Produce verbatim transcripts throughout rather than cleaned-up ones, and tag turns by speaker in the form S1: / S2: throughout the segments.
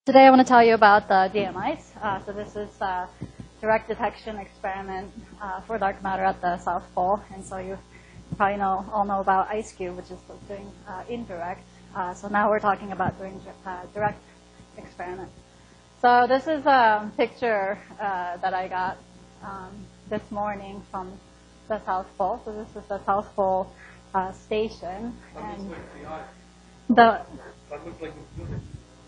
S1: Today I want to tell you about the D M I C E. Uh, so this is a direct detection experiment uh, for dark matter at the South Pole. And so you probably know, all know about IceCube, which is doing uh, indirect. Uh, so now we're talking about doing uh, direct experiment. So this is a picture uh, that I got um, this morning from the South Pole. So this is the South Pole uh, station.
S2: That
S1: and
S2: looks like the eye.
S1: the
S2: That looks like the unit.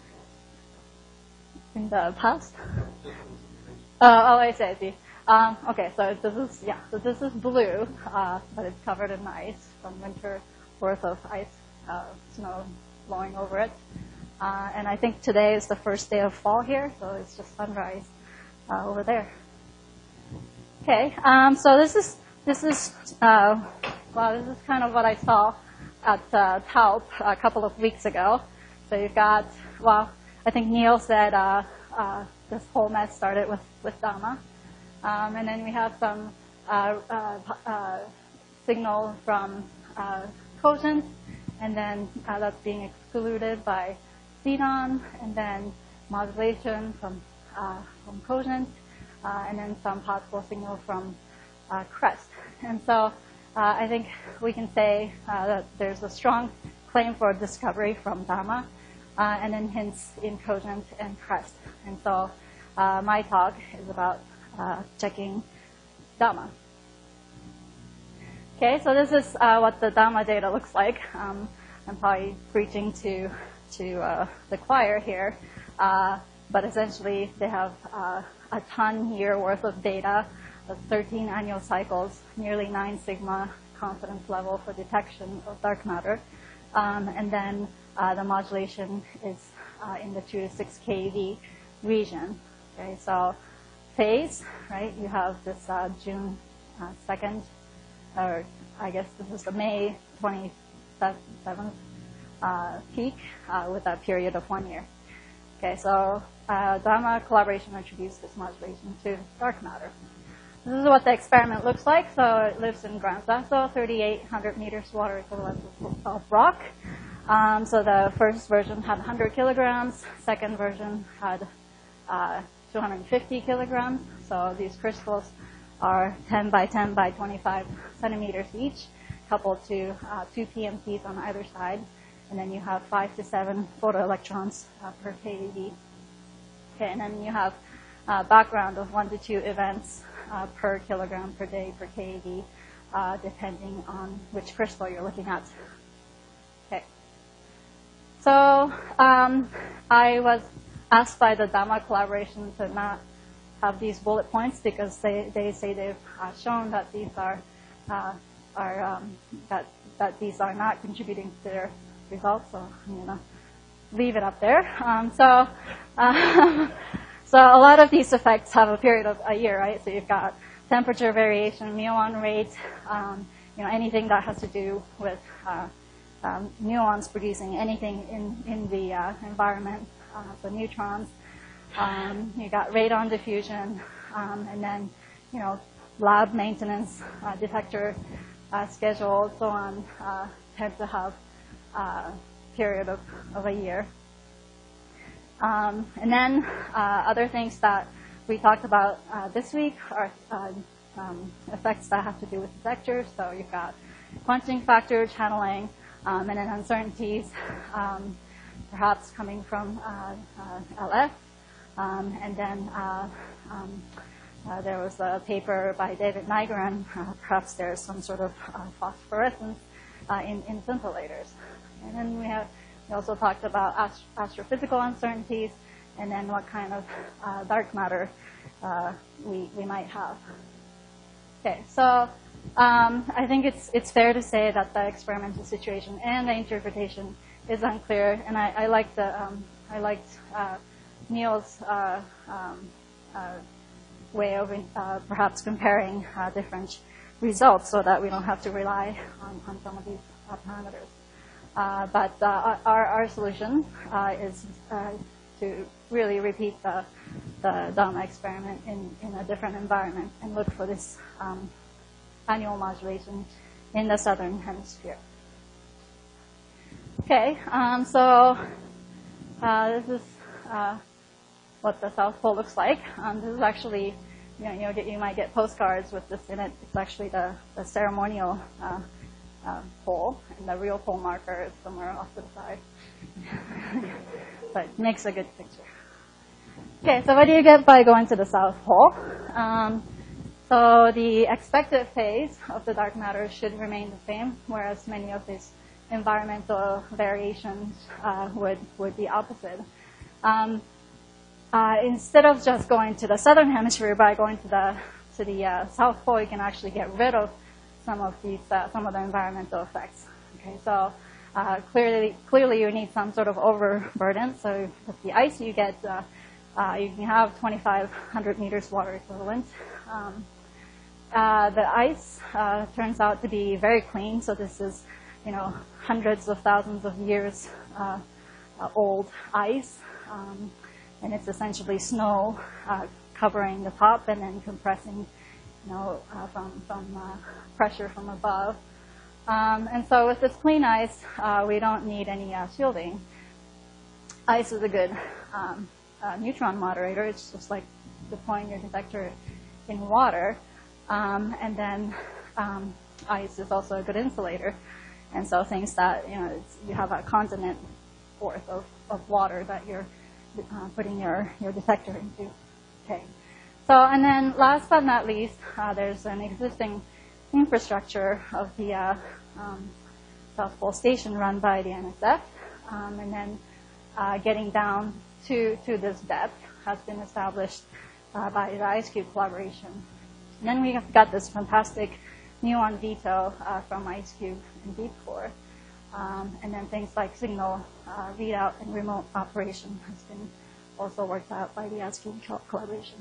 S1: in the past.
S2: Just
S1: Uh, oh, I see, I see. Um, okay, so this is, yeah, so this is blue, uh, but it's covered in ice from winter worth of ice, uh, snow blowing over it. Uh, and I think today is the first day of fall here, so it's just sunrise uh, over there. Okay, um, so this is, this is, uh, well, this is kind of what I saw at uh, Taup a couple of weeks ago. So you've got, well, I think Neil said uh, uh, this whole mess started with, with Dama. Um, and then we have some uh, uh, uh, signal from uh, Cogent, and then uh, that's being excluded by Xenon, and then modulation from, uh, from Cogent, uh, and then some possible signal from uh, CREST. And so uh, I think we can say uh, that there's a strong claim for discovery from Dama. Uh, and then hints in Cogent and CREST. And so uh, my talk is about uh, checking Dama. Okay, so this is uh, what the Dama data looks like. Um, I'm probably preaching to, to uh, the choir here, uh, but essentially they have uh, a ton year worth of data, of thirteen annual cycles, nearly nine sigma confidence level for detection of dark matter. Um, and then uh, the modulation is uh, in the two to six K E V region. Okay, so phase, right? You have this uh, June uh, second, or I guess this is the May twenty-seventh uh, peak uh, with a period of one year. Okay, so uh, Dama collaboration introduced this modulation to dark matter. This is what the experiment looks like. So it lives in Gran Sasso, thirty-eight hundred meters water equivalent of rock. Um, so the first version had one hundred kilograms. Second version had uh, two hundred fifty kilograms. So these crystals are ten by ten by twenty-five centimeters each, coupled to uh, two P M Ts on either side. And then you have five to seven photoelectrons uh, per K E V. Okay, and then you have uh, background of one to two events uh, per kilogram per day per K E V, uh, depending on which crystal you're looking at. Okay. So um, I was asked by the Dama collaboration to not have these bullet points because they, they say they've uh, shown that these are uh, are um, that that these are not contributing to their results. So I'm gonna leave it up there. Um, so uh, so a lot of these effects have a period of a year, right? So you've got temperature variation, muon rate, um, you know, anything that has to do with uh, Um, muons producing anything in, in the uh, environment, uh, so neutrons. Um, you got radon diffusion, um, and then, you know, lab maintenance, uh, detector uh, schedule, so on, uh, tend to have a uh, period of, of a year. Um, and then uh, other things that we talked about uh, this week are uh, um, effects that have to do with detectors. So you've got quenching factor, channeling, Um, and then uncertainties, um, perhaps coming from uh, uh, L F. Um, and then uh, um, uh, there was a paper by David Nygren, uh, perhaps there's some sort of uh, phosphorescence uh, in, in scintillators. And then we have we also talked about ast astrophysical uncertainties, and then what kind of uh, dark matter uh, we, we might have. Okay, so Um, I think it's it's fair to say that the experimental situation and the interpretation is unclear, and I, I like the um, I liked uh, Neil's uh, um, uh, way of uh, perhaps comparing uh, different results so that we don't have to rely on, on some of these uh, parameters. Uh, but uh, our our solution uh, is uh, to really repeat the the Dama experiment in in a different environment and look for this Um, annual modulation in the southern hemisphere. Okay, um, so uh, this is uh, what the South Pole looks like. Um, this is actually, you know, you'll get, you might get postcards with this in it. It's actually the, the ceremonial uh, uh, pole, and the real pole marker is somewhere off to the side. But it makes a good picture. Okay, so what do you get by going to the South Pole? Um, so the expected phase of the dark matter should remain the same, whereas many of these environmental variations uh, would, would be opposite. Um, uh, instead of just going to the southern hemisphere by going to the, to the uh, South Pole, you can actually get rid of some of these, uh, some of the environmental effects. Okay, so uh, clearly, clearly you need some sort of overburden. So with the ice you get, uh, uh, you can have twenty-five hundred meters water equivalent. Um, uh, the ice uh, turns out to be very clean. So this is, you know, hundreds of thousands of years uh, uh, old ice, um, and it's essentially snow uh, covering the top and then compressing, you know, uh, from from uh, pressure from above. Um, and so with this clean ice, uh, we don't need any uh, shielding. Ice is a good um, uh, neutron moderator. It's just like deploying your detector in water. Um, and then um, ice is also a good insulator. And so things that, you know, it's, you have a continent worth of, of water that you're uh, putting your, your detector into. Okay. So, and then last but not least, uh, there's an existing infrastructure of the uh, um, South Pole Station run by the N S F. Um, and then uh, getting down to, to this depth has been established uh, by the IceCube collaboration. And then we have got this fantastic muon veto uh, from IceCube and DeepCore. Um, and then things like signal uh, readout and remote operation has been also worked out by the IceCube collaboration.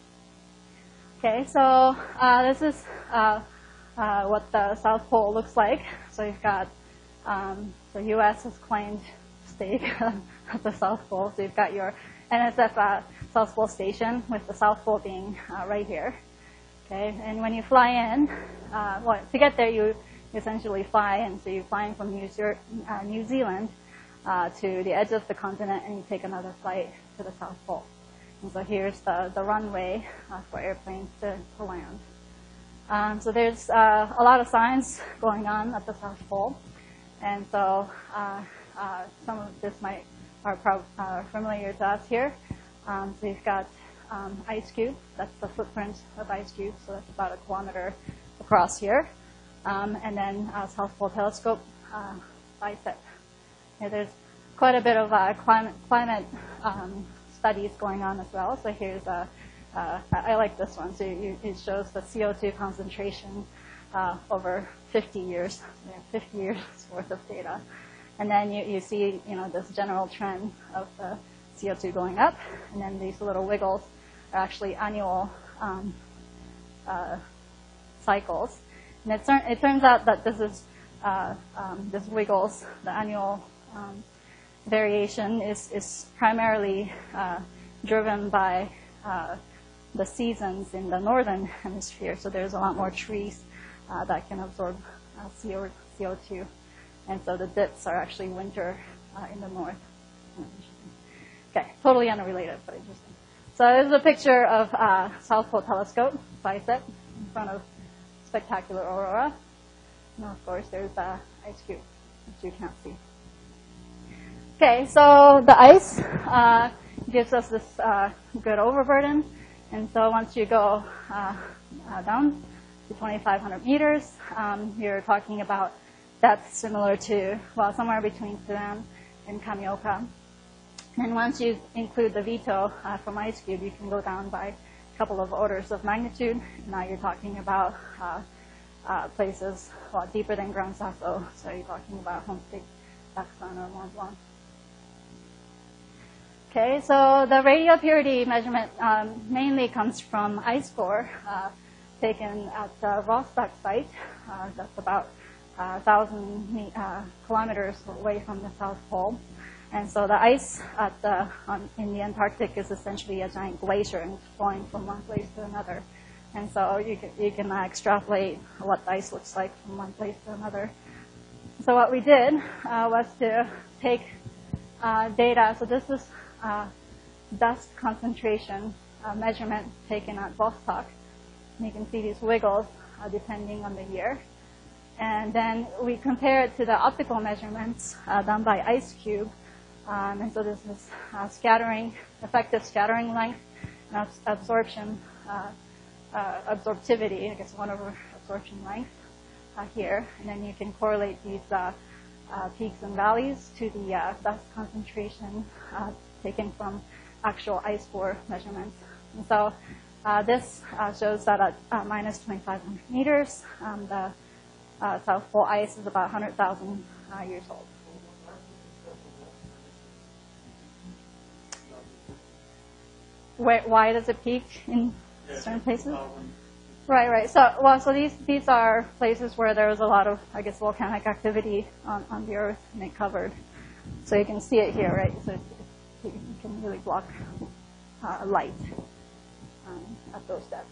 S1: Okay, so uh, this is uh, uh, what the South Pole looks like. So you've got um, the U S has claimed stake at the South Pole. So you've got your N S F uh, South Pole Station with the South Pole being uh, right here. Okay, and when you fly in, uh, well, to get there you essentially fly in. So you're flying from New, Ze uh, New Zealand uh, to the edge of the continent, and you take another flight to the South Pole. And so here's the, the runway uh, for airplanes to, to land. Um, so there's uh, a lot of science going on at the South Pole. And so uh, uh, some of this might are prob uh, familiar to us here. Um, so you've got um, IceCube. That's the footprint of IceCube. So that's about a kilometer across here. Um, and then uh, South Pole Telescope, uh, BICEP. Yeah, there's quite a bit of uh, climate, climate um, studies going on as well. So here's a, uh, I like this one. So you, it shows the C O two concentration uh, over fifty years. So we have fifty years worth of data. And then you, you see, you know, this general trend of the C O two going up. And then these little wiggles are actually annual um, uh, cycles. And it, it turns out that this is, uh, um, this wiggles, the annual um, variation is, is primarily uh, driven by uh, the seasons in the northern hemisphere. So there's a lot more trees uh, that can absorb uh, C O two. And so the dips are actually winter uh, in the north. Okay, totally unrelated, but interesting. So this is a picture of uh, South Pole Telescope, BICEP, in front of spectacular aurora. And of course, there's uh, IceCube, which you can't see. Okay, so the ice uh, gives us this uh, good overburden. And so once you go uh, uh, down to twenty-five hundred meters, um, you're talking about depth similar to, well, somewhere between Sudan and Kamioka. And once you include the veto uh, from IceCube, you can go down by a couple of orders of magnitude. Now you're talking about uh, uh, places a lot deeper than Gran Sasso. So you're talking about Homestake, Dachshund, or Mont Blanc. Okay, so the radio purity measurement um, mainly comes from ice core uh, taken at the Vostok site. Uh, that's about uh, one thousand uh, kilometers away from the South Pole. And so the ice at the, on, in the Antarctic is essentially a giant glacier and it's flowing from one place to another. And so you can, you can uh, extrapolate what the ice looks like from one place to another. So what we did uh, was to take uh, data. So this is uh, dust concentration uh, measurement taken at Vostok. And you can see these wiggles uh, depending on the year. And then we compare it to the optical measurements uh, done by IceCube. Um, and so this is uh, scattering, effective scattering length, and absorption, uh, uh, absorptivity, I guess one over absorption length uh, here. And then you can correlate these uh, uh, peaks and valleys to the uh, dust concentration uh, taken from actual ice core measurements. And so uh, this uh, shows that at uh, minus twenty-five hundred meters, um, the uh, South Pole ice is about one hundred thousand uh, years old. Where, why does it peak in certain places? Right, right. So, well, so these these are places where there was a lot of, I guess, volcanic activity on, on the Earth, and it covered. So you can see it here, right? So it, it, you can really block uh, light um, at those depths.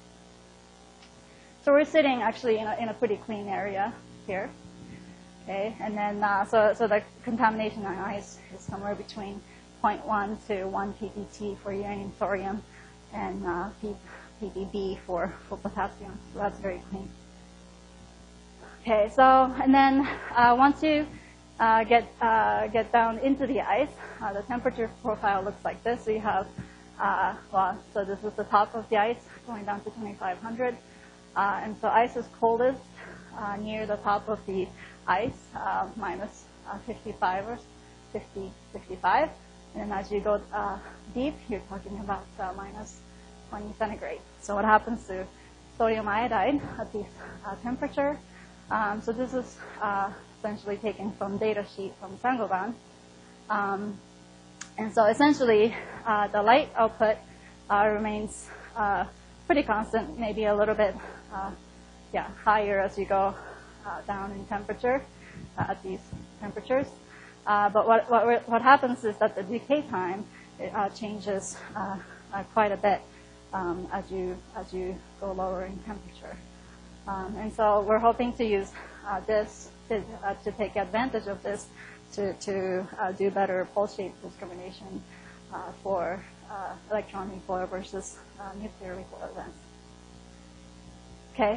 S1: So we're sitting actually in a, in a pretty clean area here. Okay, and then uh, so so the contamination on ice is somewhere between zero point one to one p p t for uranium, thorium, and uh, p p b for, for potassium. So that's very clean. Okay, so and then uh, once you uh, get uh, get down into the ice, uh, the temperature profile looks like this. So you have uh, well, so this is the top of the ice going down to twenty-five hundred, uh, and so ice is coldest uh, near the top of the ice, uh, minus uh, fifty-five or fifty, fifty-five. And as you go uh, deep, you're talking about uh, minus twenty centigrade. So what happens to sodium iodide at this uh, temperature? Um, so this is uh, essentially taken from data sheet from Saint-Gobain. Um, and so essentially, uh, the light output uh, remains uh, pretty constant, maybe a little bit uh, yeah, higher as you go uh, down in temperature uh, at these temperatures. Uh, but what, what, what happens is that the decay time it, uh, changes uh, uh, quite a bit um, as you as you go lower in temperature. Um, and so we're hoping to use uh, this to, uh, to take advantage of this to, to uh, do better pulse shape discrimination uh, for uh, electron recoil versus uh, nuclear recoil events. Okay.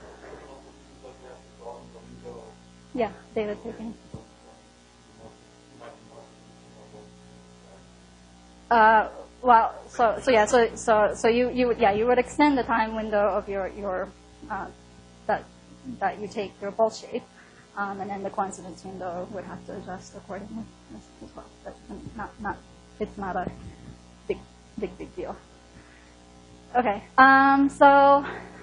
S1: Yeah, data taking. Uh, well, so so yeah, so so so you you would yeah you would extend the time window of your your uh, that that you take your pulse shape, um, and then the coincidence window would have to adjust accordingly as, as well. But not not it's not a big big big deal. Okay, um, so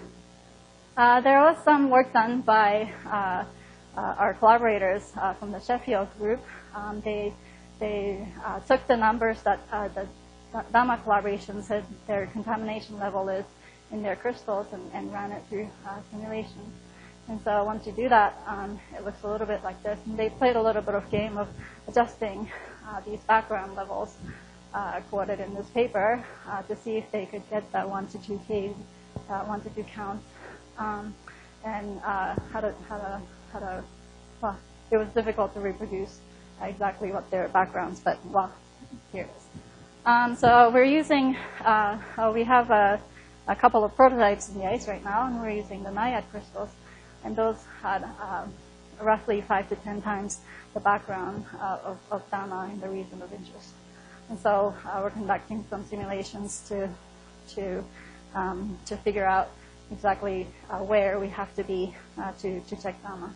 S1: uh, there was some work done by uh, uh, our collaborators uh, from the Sheffield group. Um, they They uh, took the numbers that uh, the DAMA collaboration said their contamination level is in their crystals and, and ran it through uh, simulation. And so once you do that, um, it looks a little bit like this. And they played a little bit of game of adjusting uh, these background levels uh, quoted in this paper uh, to see if they could get that one to two K, uh, one to two counts, um, and uh, how to how to how to. Well, it was difficult to reproduce exactly what their backgrounds, but well, here it is. Um, so we're using, uh, oh, we have a, a couple of prototypes in the ice right now, and we're using the NIAID crystals, and those had um, roughly five to ten times the background uh, of, of DAMA in the region of interest. And so uh, we're conducting some simulations to to um, to figure out exactly uh, where we have to be uh, to to check DAMA.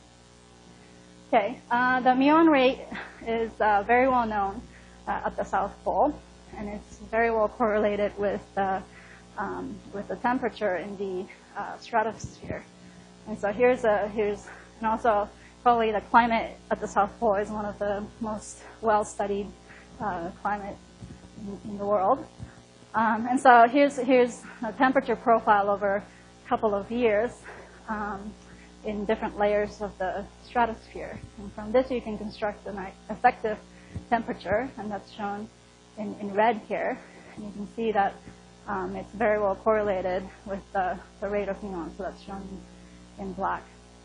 S1: Okay, uh, the muon rate is uh, very well known uh, at the South Pole, and it's very well correlated with the, um, with the temperature in the uh, stratosphere. And so here's a, here's, and also probably the climate at the South Pole is one of the most well-studied uh, climate in, in the world. Um, and so here's, here's a temperature profile over a couple of years. Um, in different layers of the stratosphere. And from this you can construct an effective temperature, and that's shown in, in red here. And you can see that um, it's very well correlated with the, the rate of muon, so that's shown in black.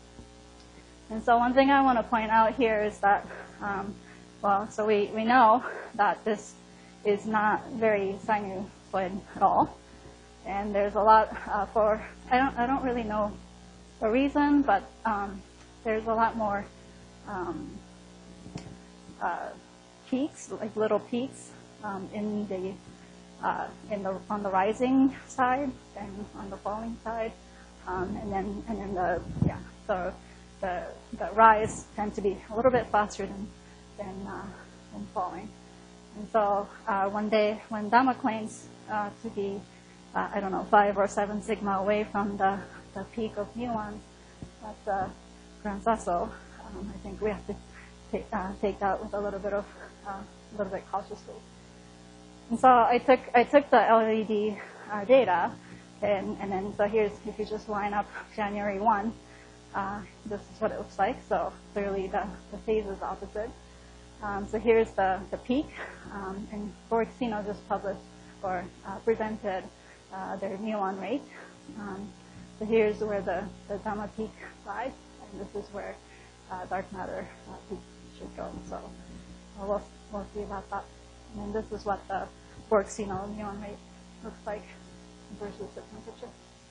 S1: And so one thing I want to point out here is that, um, well, so we, we know that this is not very sinusoid at all. And there's a lot uh, for, I don't, I don't really know the reason, but um, there's a lot more um, uh, peaks, like little peaks um, in the, uh, in the, on the rising side and on the falling side. Um, and then, and then the, yeah, so the, the rise tend to be a little bit faster than, than, uh, than falling. And so uh, one day when Dama claims uh, to be, uh, I don't know, five or seven sigma away from the, the peak of muons at the Gran Sasso, um, I think we have to take, uh, take that with a little bit of, uh, a little bit cautiously. And so I took, I took the L E D uh, data, and, and then so here's, if you just line up January first, uh, this is what it looks like. So clearly the, the phase is opposite. Um, so here's the, the peak, um, and Borexino just published or uh, presented uh, their muon rate. Um, so here's where the, the Dama peak lies, and this is where uh, dark matter uh, peak should go. So uh, we'll, we'll see about that. And this is what the Borexino muon rate looks like versus the temperature.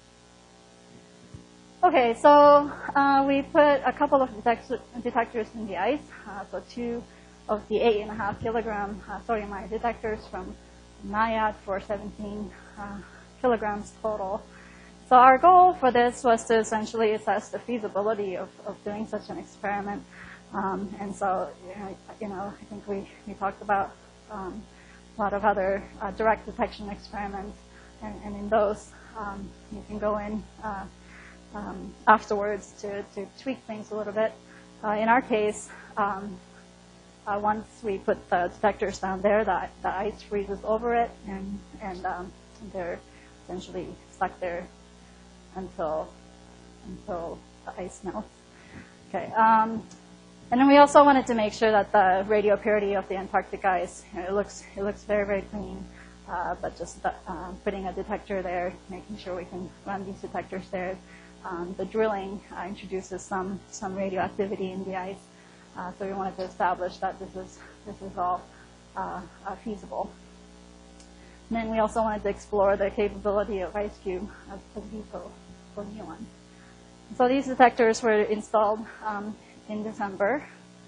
S1: Okay, so uh, we put a couple of detect detectors in the ice, uh, so two of the eight and a half kilogram uh, sodium ion detectors from NIAD for seventeen uh, kilograms total. So our goal for this was to essentially assess the feasibility of, of doing such an experiment. Um, and so, you know, you know, I think we, we talked about um, a lot of other uh, direct detection experiments, and, and in those, um, you can go in uh, um, afterwards to, to tweak things a little bit. Uh, in our case, um, Uh, once we put the detectors down there, the, the ice freezes over it, and, and um, they're essentially stuck there until until the ice melts. Okay, um, and then we also wanted to make sure that the radio purity of the Antarctic ice, you know, it looks it looks very very clean, uh, but just the, uh, putting a detector there, making sure we can run these detectors there. Um, the drilling uh, introduces some some radioactivity in the ice. Uh, so we wanted to establish that this is this is all uh, uh, feasible. And then we also wanted to explore the capability of IceCube as a depot for muon. So these detectors were installed um, in December,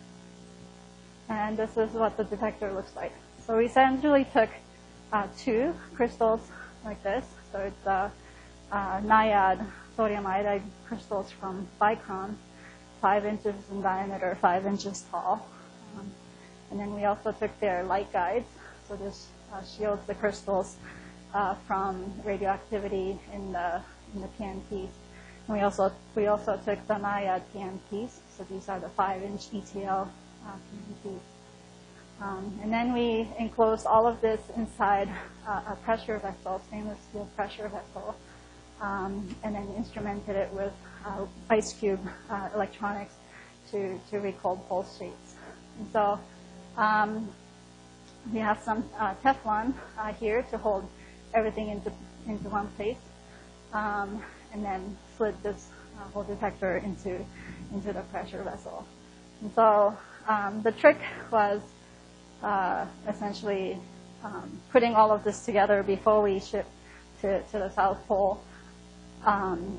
S1: and this is what the detector looks like. So we essentially took uh, two crystals like this. So it's uh, uh, NIAD sodium iodide crystals from Vicron, five inches in diameter, five inches tall. Um, and then we also took their light guides. So this uh, shields the crystals uh, from radioactivity in the, in the P N Ps. And we also, we also took the NIAD P N Ps. So these are the five inch E T L uh, P N Ps. Um, and then we enclosed all of this inside uh, a pressure vessel, stainless steel pressure vessel, um, and then instrumented it with Uh, IceCube uh, electronics to, to record pulse shapes. And so um, we have some uh, Teflon uh, here to hold everything into, into one place, um, and then slid this uh, whole detector into, into the pressure vessel. And so um, the trick was uh, essentially um, putting all of this together before we ship to, to the South Pole. Um,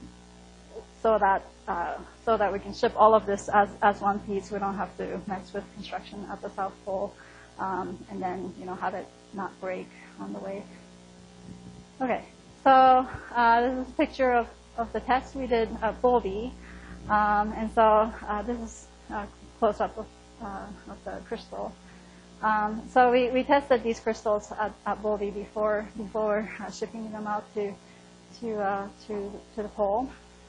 S1: So that uh, so that we can ship all of this as as one piece. We don't have to mess with construction at the South Pole, um, and then you know have it not break on the way. Okay, so uh, this is a picture of, of the test we did at Bowlby, um, and so uh, this is a close up of, uh, of the crystal. Um, so we, we tested these crystals at, at Bowlby before before uh, shipping them out to to uh, to to the pole.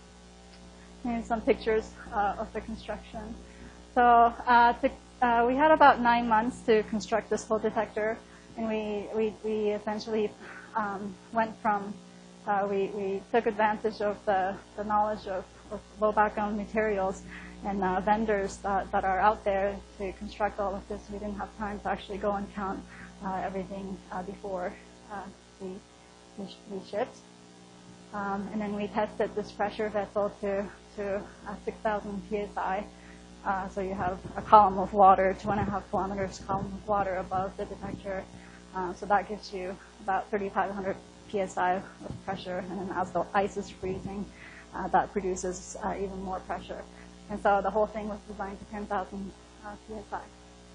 S1: And some pictures uh, of the construction. So uh, to, uh, we had about nine months to construct this whole detector, and we we, we essentially um, went from uh, we we took advantage of the, the knowledge of, of low background materials and uh, vendors that, that are out there to construct all of this. We didn't have time to actually go and count uh, everything uh, before uh, we, we we shipped. Um, and then we tested this pressure vessel to, to uh, six thousand P S I. Uh, so you have a column of water, two and a half kilometers column of water above the detector. Uh, so that gives you about thirty-five hundred P S I of pressure, and then as the ice is freezing, uh, that produces uh, even more pressure. And so the whole thing was designed to ten thousand uh, P S I.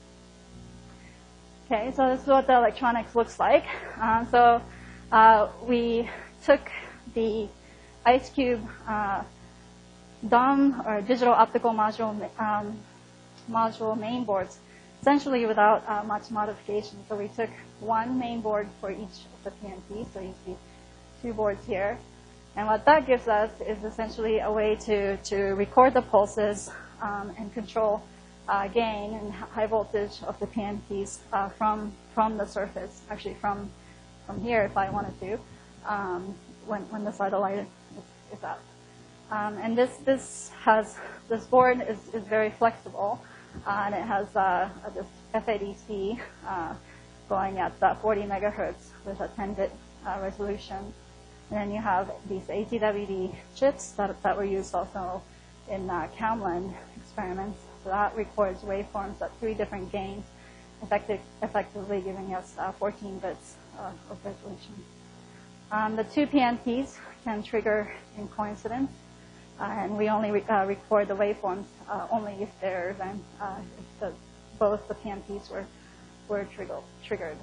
S1: Okay, so this is what the electronics looks like. Uh, so uh, we took the ice cube uh, D O M, or digital optical module, um, module main boards, essentially without uh, much modification. So we took one main board for each of the P N Ps, so you see two boards here. And what that gives us is essentially a way to, to record the pulses um, and control uh, gain and high voltage of the P N Ps uh, from, from the surface, actually from, from here if I wanted to, um, when, when the side of light is, is up. Um, and this, this, has, this board is, is very flexible, uh, and it has uh, this F A D C uh, going at uh, forty megahertz with a ten bit uh, resolution. And then you have these A T W D chips that, that were used also in uh, Camlin experiments. So that records waveforms at three different gains, effective, effectively giving us uh, fourteen bits uh, of resolution. Um, the two P N Ps can trigger in coincidence, uh, and we only re uh, record the waveforms uh, only if they're then uh, if the, both the P N Ps were were triggered. triggered.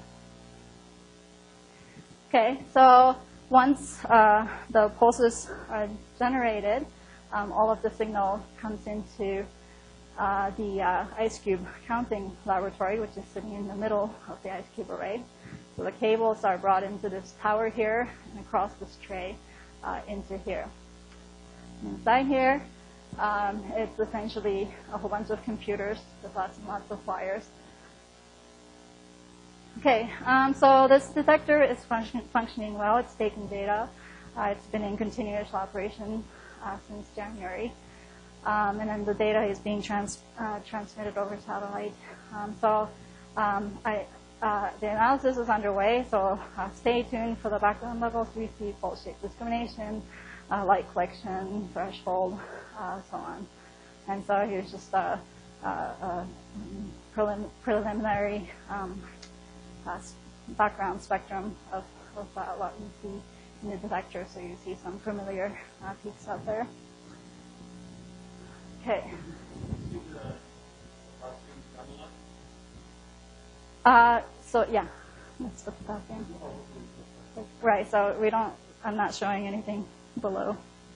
S1: Okay, so once uh, the pulses are generated, um, all of the signal comes into uh, the uh, ice cube counting laboratory, which is sitting in the middle of the ice cube array. So the cables are brought into this tower here and across this tray uh, into here. Inside here, um, it's essentially a whole bunch of computers with lots and lots of wires. Okay, um, so this detector is function functioning well. It's taking data. Uh, it's been in continuous operation uh, since January. Um, and then the data is being trans uh, transmitted over satellite. Um, so um, I, uh, the analysis is underway, so uh, stay tuned for the background levels. We see pulse shape discrimination, uh, light collection, threshold, uh, so on. And so here's just a, a, a prelim preliminary um, uh, background spectrum of, of uh, what we see in the detector. So you see some familiar uh, peaks out there. Okay. Uh, so yeah, that's the potassium. Right. So we don't. I'm not showing anything below.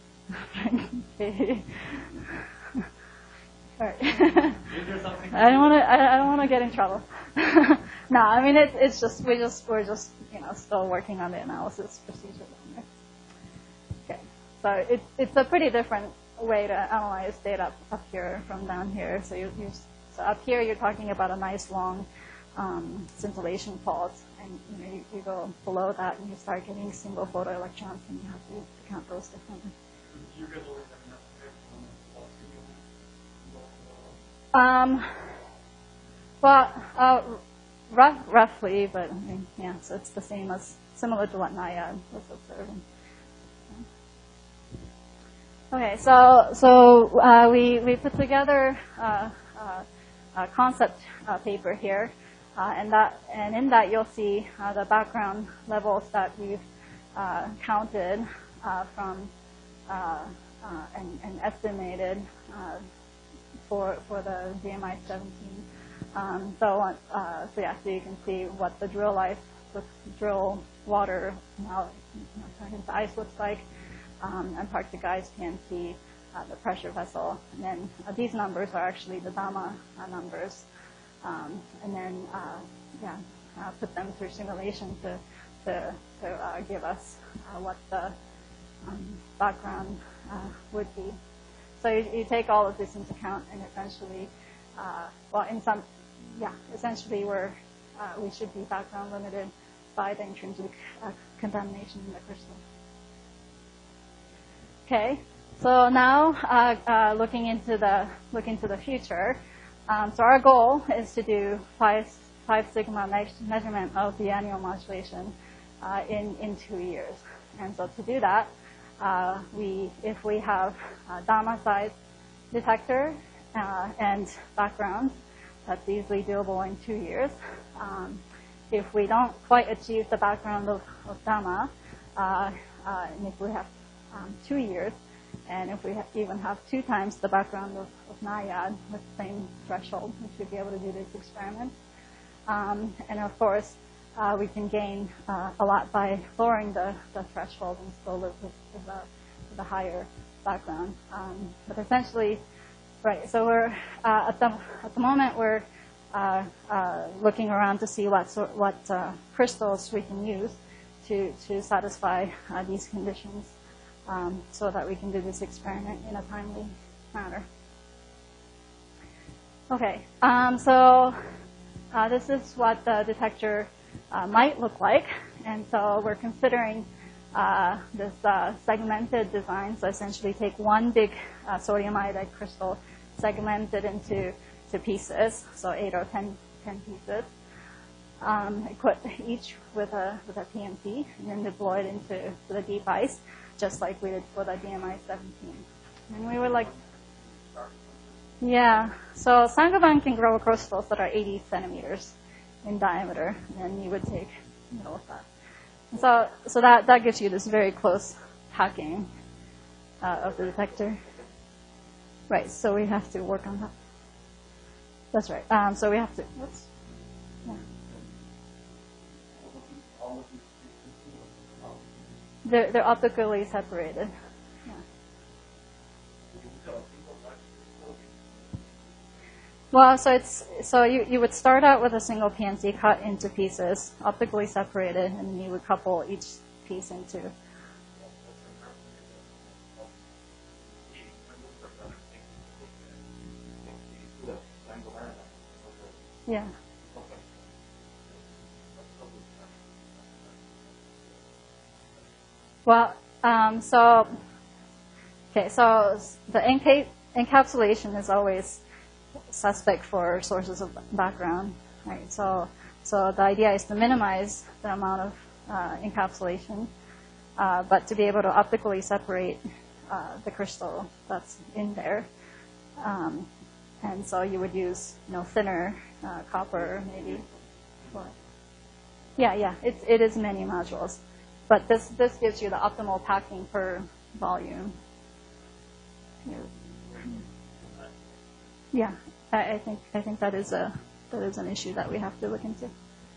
S1: Okay. All right. I don't want to. I, I don't want to get in trouble. No, I mean it's it's just we just we're just you know still working on the analysis procedure. Okay. So it's it's a pretty different way to analyze data up here from down here. So you, you so up here you're talking about a nice long um, scintillation pulse, and you, know, you, you go below that and you start getting single photoelectrons, and you have to, to count those differently.
S2: You guys always have enough
S1: Um, well, uh, rough, roughly, but I mean, yeah, so it's the same as similar to what NIAID was observing. Okay, so so uh, we we put together uh, uh, a concept uh, paper here, uh, and that and in that you'll see uh, the background levels that we've uh, counted uh, from uh, uh, and, and estimated uh, for for the G M I seventeen. Um, so uh, so yeah, so you can see what the drill life, the drill water, now you know, the ice looks like. Um, Antarctic ice, P N P, uh, the pressure vessel, and then uh, these numbers are actually the DAMA uh, numbers, um, and then uh, yeah, uh, put them through simulation to to, to uh, give us uh, what the um, background uh, would be. So you, you take all of this into account, and essentially, uh, well, in some, yeah, essentially we're uh, we should be background limited by the intrinsic uh, contamination in the crystal. Okay, so now uh, uh, looking into the look into the future. Um, so our goal is to do five five sigma me measurement of the annual modulation uh, in in two years. And so to do that, uh, we if we have a DAMA size detector uh, and background, that's easily doable in two years. Um, if we don't quite achieve the background of, of Dhamma, uh, uh, and if we have um, two years, and if we ha even have two times the background of, of Nayad with the same threshold, we should be able to do this experiment. Um, and of course, uh, we can gain uh, a lot by lowering the, the threshold and still live with, with, a, with a higher background. Um, but essentially, right, so we're, uh, at, the, at the moment, we're uh, uh, looking around to see what, sort, what uh, crystals we can use to, to satisfy uh, these conditions um, so that we can do this experiment in a timely manner. Okay, um, so uh, this is what the detector uh, might look like. And so we're considering uh, this uh, segmented design. So essentially take one big uh, sodium iodide crystal, segment it into to pieces, so eight or ten, ten pieces. Um, equipped each with a with a P M C, and then deploy it into to the deep ice, just like we did for the D M I seventeen. And we were like, yeah. So Sangaban can grow crystals that are eighty centimeters in diameter, and you would take, you know, that. And so so that that gives you this very close packing uh, of the detector. Right. So we have to work on that. That's right. Um, so we have to. Oops. Yeah. They're, they're optically separated. Yeah. Well, so it's so you, you would start out with a single P N C cut into pieces, optically separated, and then you would couple each piece into. Yeah. Well, um, so, okay, so the enca encapsulation is always suspect for sources of background, right? So, so the idea is to minimize the amount of uh, encapsulation, uh, but to be able to optically separate uh, the crystal that's in there. Um, and so you would use, you know, thinner uh, copper, maybe. For, yeah, yeah, it, it is many modules. But this, this gives you the optimal packing per volume. Yeah, I, I think I think that is a that is an issue that we have to look into.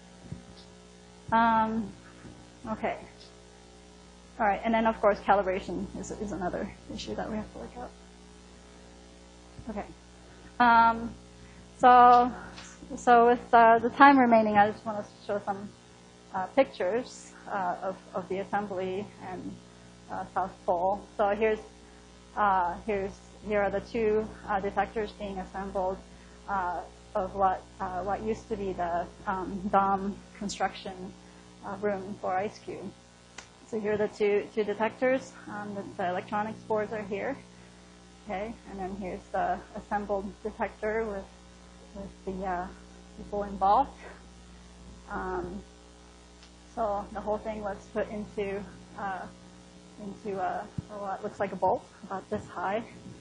S1: Um, okay. All right, and then of course calibration is is another issue that we have to look at. Okay. Um, so so with uh, the time remaining, I just want to show some uh, pictures. Uh, of, of the assembly and uh, South Pole. So here's uh, here's here are the two uh, detectors being assembled uh, of what uh, what used to be the um, D O M construction uh, room for IceCube. So here are the two two detectors. Um, the, the electronics boards are here. Okay, and then here's the assembled detector with with the uh, people involved. Um, So the whole thing was put into uh, into a, what looks like a bolt about this high.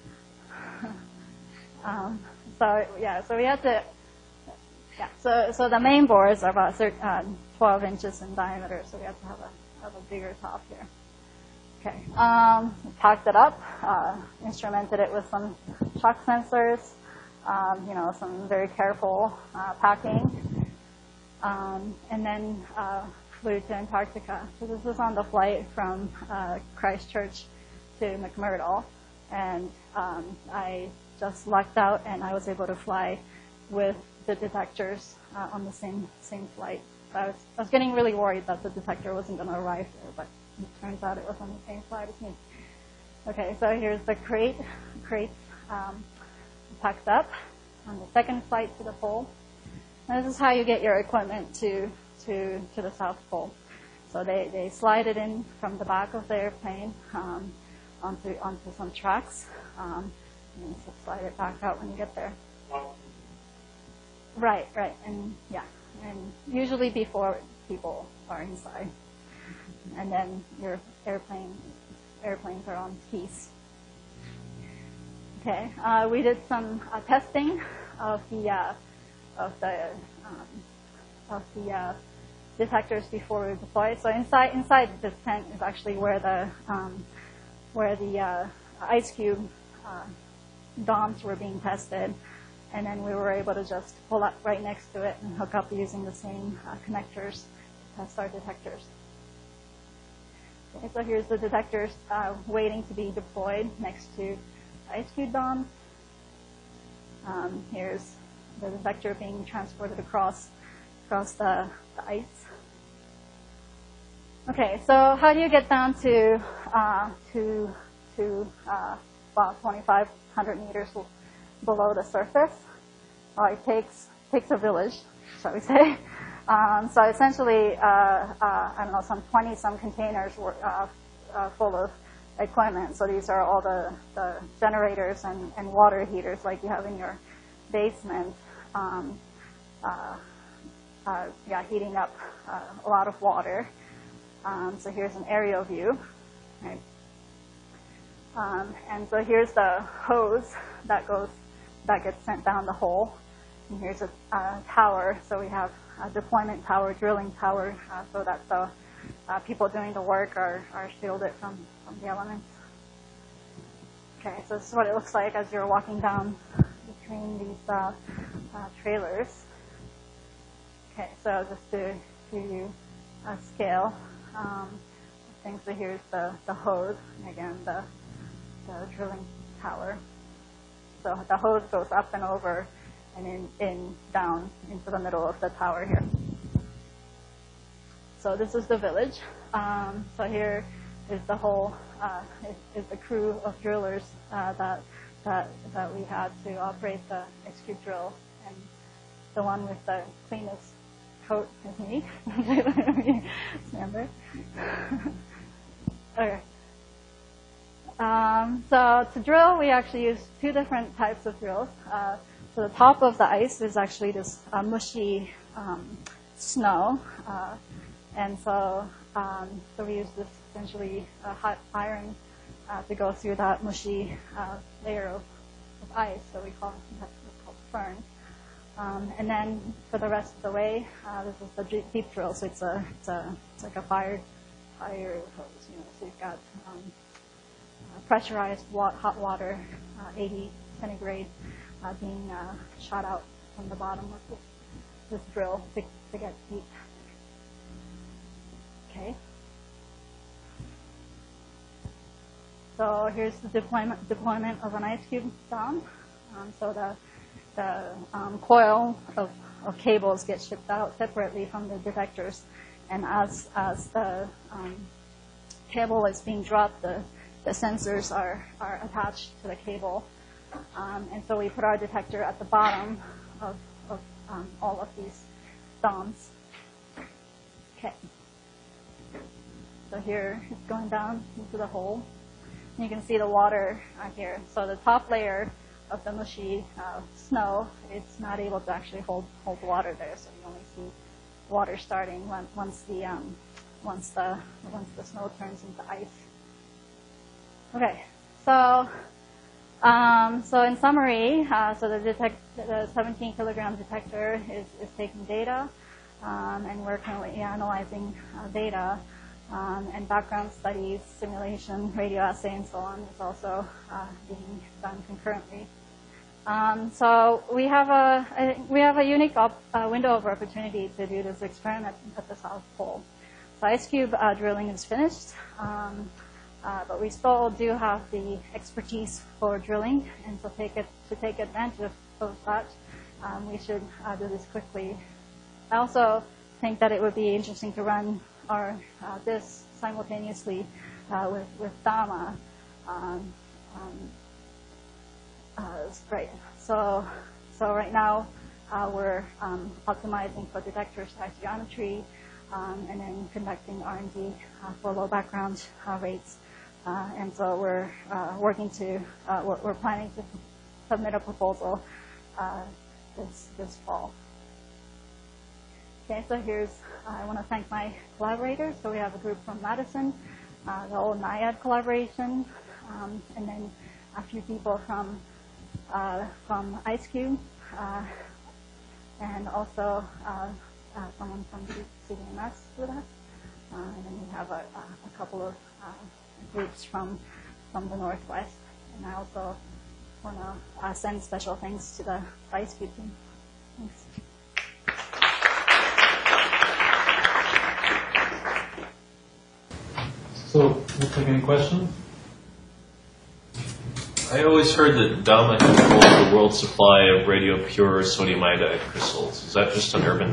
S1: um, so yeah, so we had to yeah. So so the main boards are about uh, twelve inches in diameter. So we have to have a have a bigger top here. Okay, um, packed it up, uh, instrumented it with some shock sensors. Um, you know, some very careful uh, packing, um, and then. Uh, flew to Antarctica. So this was on the flight from uh, Christchurch to McMurdo, and um, I just lucked out, and I was able to fly with the detectors uh, on the same same flight. So I was, I was getting really worried that the detector wasn't going to arrive there, but it turns out it was on the same flight as me. Okay, so here's the crate, crates um, packed up on the second flight to the pole. And this is how you get your equipment to To, to the South Pole. So they, they slide it in from the back of the airplane um, onto onto some tracks, um, and so slide it back out when you get there. Right, right, and yeah, and usually before people are inside, and then your airplane airplanes are on skis. Okay, uh, we did some uh, testing of the uh, of the um, of the uh, detectors before we deploy. So inside inside this tent is actually where the um, where the uh, ice cube uh, domes were being tested, and then we were able to just pull up right next to it and hook up using the same uh, connectors to test our detectors. Okay, so here's the detectors uh, waiting to be deployed next to ice cube domes. Um, here's the detector being transported across across the, the ice. Okay, so how do you get down to uh, to to uh, about twenty-five hundred meters below the surface? Well, it takes takes a village, shall we say? Um, so essentially, uh, uh, I don't know, some twenty some containers were uh, uh, full of equipment. So these are all the, the generators and, and water heaters like you have in your basement. Um, uh, uh, yeah, heating up uh, a lot of water. Um, so here's an aerial view, right? Um, and so here's the hose that goes, that gets sent down the hole. And here's a uh, tower. So we have a deployment tower, drilling tower, uh, so that the uh, people doing the work are, are shielded from, from the elements. Okay, so this is what it looks like as you're walking down between these uh, uh, trailers. Okay, so just to give you a scale, um, I think so here's the, the hose, and again, the, the drilling tower. So the hose goes up and over and in, in down into the middle of the tower here. So this is the village. Um, so here is the whole, uh, is, is the crew of drillers uh, that, that, that we had to operate the X-Cube drill. And the one with the cleanest coat is me. Remember? Okay. Um, so to drill, we actually use two different types of drills. Uh, so the top of the ice is actually this uh, mushy um, snow. Uh, and so, um, so we use this essentially uh, hot iron uh, to go through that mushy uh, layer of, of ice. So we call that's called fern. Um, and then for the rest of the way, uh, this is the deep drill. So it's a, it's a, it's like a fire, fire hose. You know, so you've got um, uh, pressurized wa hot water, uh, eighty centigrade, uh, being uh, shot out from the bottom of this, this drill to, to get deep. Okay. So here's the deployment deployment of an ice cube dome. Um, so the the um, coil of, of cables get shipped out separately from the detectors, and as as the um, cable is being dropped, the the sensors are are attached to the cable, um, and so we put our detector at the bottom of of um, all of these domes. Okay. So here it's going down into the hole. And you can see the water uh, here. So the top layer of the mushy uh, snow, it's not able to actually hold hold water there. So you only see water starting when, once the um, once the once the snow turns into ice. Okay, so um, so in summary, uh, so the detect the seventeen kilogram detector is is taking data, um, and we're currently analyzing uh, data. Um, and background studies, simulation, radioassay, and so on is also uh, being done concurrently. Um, so we have a, a we have a unique op, uh, window of opportunity to do this experiment at the South Pole. So ice cube uh, drilling is finished, um, uh, but we still do have the expertise for drilling, and so take it to take advantage of, of that, um, we should uh, do this quickly. I also think that it would be interesting to run our uh, this simultaneously uh, with with Dama. Um, um, uh, right. So so right now uh, we're um, optimizing for detector size geometry, um, and then conducting R and D uh, for low background uh, rates. Uh, and so we're uh, working to uh, we're, we're planning to submit a proposal uh, this this fall. Okay, so here's, uh, I want to thank my collaborators. So we have a group from Madison, uh, the old NIAD collaboration, um, and then a few people from uh, from IceCube, uh, and also uh, uh, someone from C D M S with us. Uh, and then we have a, a, a couple of uh, groups from, from the Northwest. And I also want to uh, send special thanks to the ICE team. Thanks.
S3: So, we'll take any questions?
S4: I always heard that DAMA controls the world's supply of radio pure sodium iodide crystals. Is that just an urban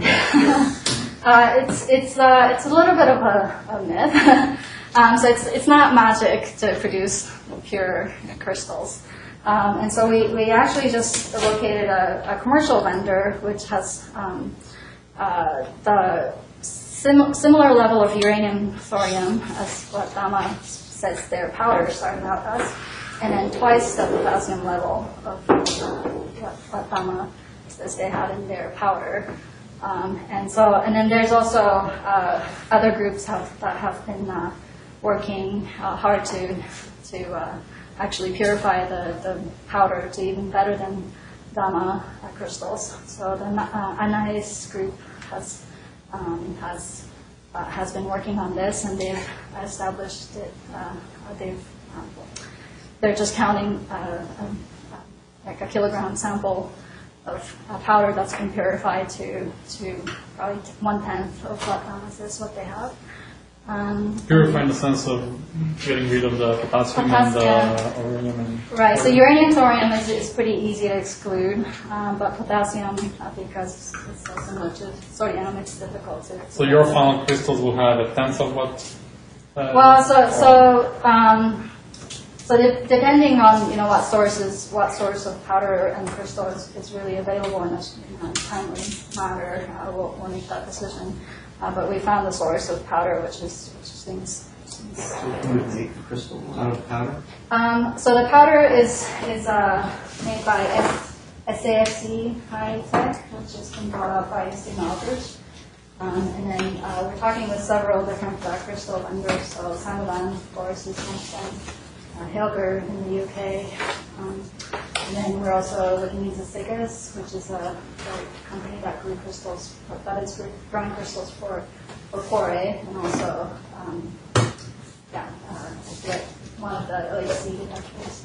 S4: myth?
S1: uh, it's it's uh, it's a little bit of a, a myth. um, so it's it's not magic to produce pure crystals. Um, and so we, we actually just located a, a commercial vendor which has um, uh, the sim- similar level of uranium thorium as what DAMA says their powder started out as, and then twice the potassium level of uh, what, what DAMA says they had in their powder. Um, and so, and then there's also uh, other groups have, that have been uh, working uh, hard to to uh, actually purify the, the powder to even better than DAMA uh, crystals. So the uh, Anais group has um, has uh, has been working on this, and they've established it. Uh, they've um, they're just counting uh, um, uh, like a kilogram sample of uh, powder that's been purified to to probably one tenth of what DAMA says what they have. Um,
S3: Purify in the sense of getting rid of the potassium,
S1: Potassium.
S3: and the uh, uranium. And
S1: Right, so uranium thorium is, is pretty easy to exclude, um, but potassium, uh, because it's so similar to sodium, it's difficult to exclude.
S3: So your final crystals will have a tenth of what? Uh,
S1: Well, so so um, so de- depending on you know what sources, what source of powder and crystal is, is really available in a you know, timely manner, uh, we'll, we'll make that decision. Uh, but we found the source of powder, which is which seems.
S5: So can we make the crystal out of powder?
S1: Um, so the powder is is uh, made by S A F C High Tech, which has been brought up by Stephen Aldrich. Um, and then uh, we're talking with several different uh, crystal vendors, so Samulan, of course, is mentioned, uh, Hilger in the U K. Um, and then we're also looking into Sigas, which is a, a company that grew crystals, that is growing crystals for, for Foray, and also um, yeah, uh, like one of the L H C detectors.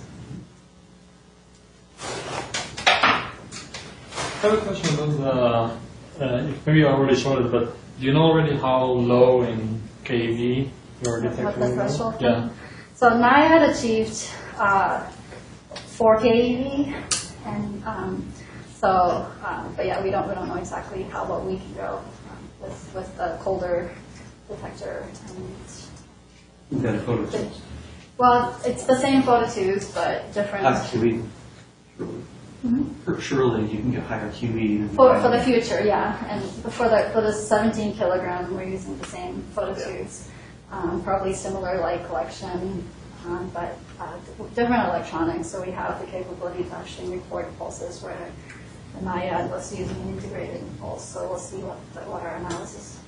S3: I have a question about the, uh, maybe you already showed it, but do you know already how low in keV your detector
S1: What the
S3: will go?
S1: threshold?
S3: Yeah.
S1: So N I had achieved uh, four keV, and um, so, um, but yeah, we don't we don't know exactly how low we can go um, with with the colder detector. And
S5: You've got a photo.
S1: well, it's the same phototubes, but different.
S5: That's Q E. Surely.
S1: Mhm.
S5: Surely you can get higher Q E. than
S1: For, for the future, yeah, and for the for the seventeen kilogram, we're using the same phototubes, um, probably similar light collection, um, but uh, different electronics. So we have the capability to actually record pulses where the NIAID was using an integrated pulse. So we'll see what the, what our analysis.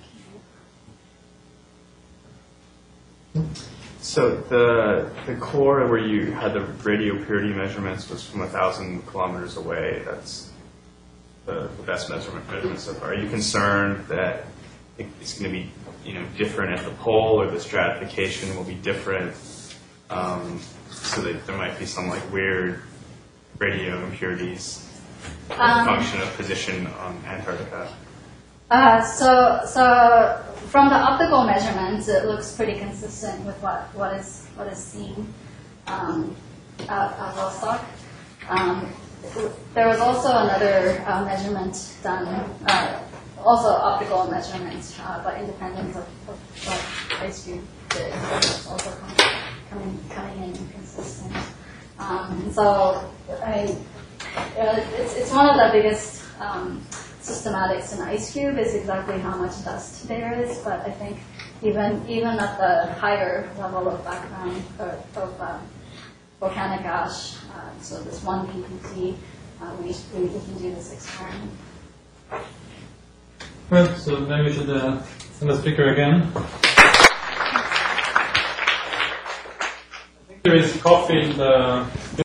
S6: So the the core where you had the radio purity measurements was from a thousand kilometers away. That's the, the best measurement measurement so far. Are you concerned that it's going to be you know different at the pole, or the stratification will be different, um, so that there might be some like weird radio impurities as a
S1: Um,
S6: function of position on Antarctica?
S1: Uh, so, so from the optical measurements, it looks pretty consistent with what, what is what is seen um, at, at Vostok. Um, there was also another uh, measurement done, uh, also optical measurement, uh, but independent of, of what IceCube did. So it's also coming, coming in consistent. Um, and so, I, uh, it's, it's one of the biggest. Um, systematics in IceCube is exactly how much dust there is, but I think even even at the higher level of background uh, of uh, volcanic ash, uh, so this one P P T, uh, we, we we can do this experiment.
S3: Well, so maybe we should uh, send the speaker again. I think there is coffee in the